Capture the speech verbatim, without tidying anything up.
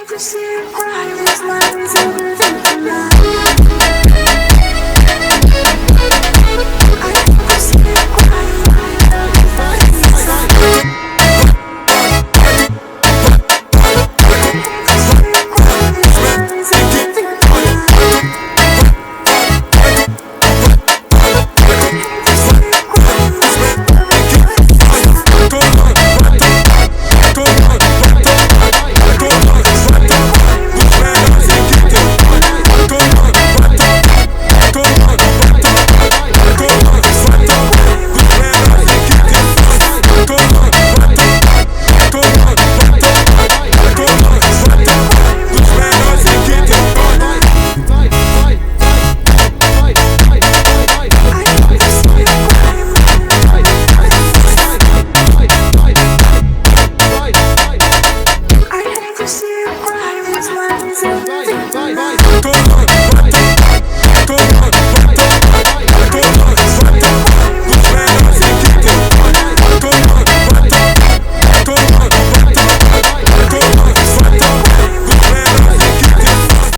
to see you cry. These lines are living now. I hate to see you cry. Come on.